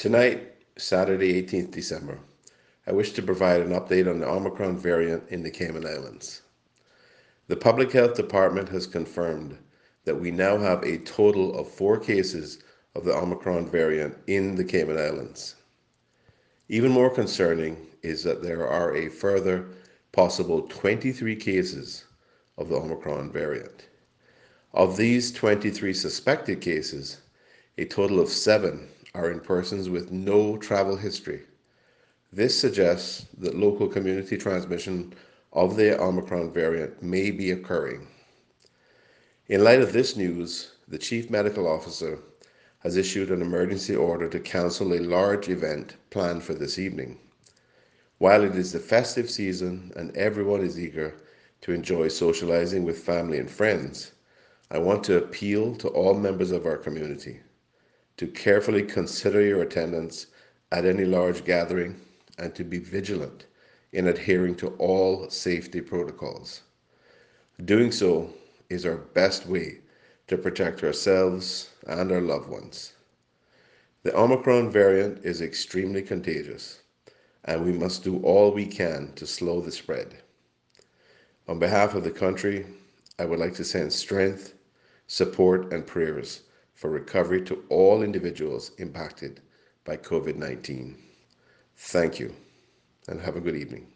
Tonight, Saturday, 18th December, I wish to provide an update on the Omicron variant in the Cayman Islands. The Public Health Department has confirmed that we now have a total of 4 cases of the Omicron variant in the Cayman Islands. Even more concerning is that there are a further possible 23 cases of the Omicron variant. Of these 23 suspected cases, a total of 7 are in persons with no travel history. This suggests that local community transmission of the Omicron variant may be occurring. In light of this news, the Chief Medical Officer has issued an emergency order to cancel a large event planned for this evening. While it is the festive season and everyone is eager to enjoy socializing with family and friends, I want to appeal to all members of our community to carefully consider your attendance at any large gathering and to be vigilant in adhering to all safety protocols. Doing so is our best way to protect ourselves and our loved ones. The Omicron variant is extremely contagious, and we must do all we can to slow the spread. On behalf of the country, I would like to send strength, support, and prayers for recovery to all individuals impacted by COVID-19. Thank you, and have a good evening.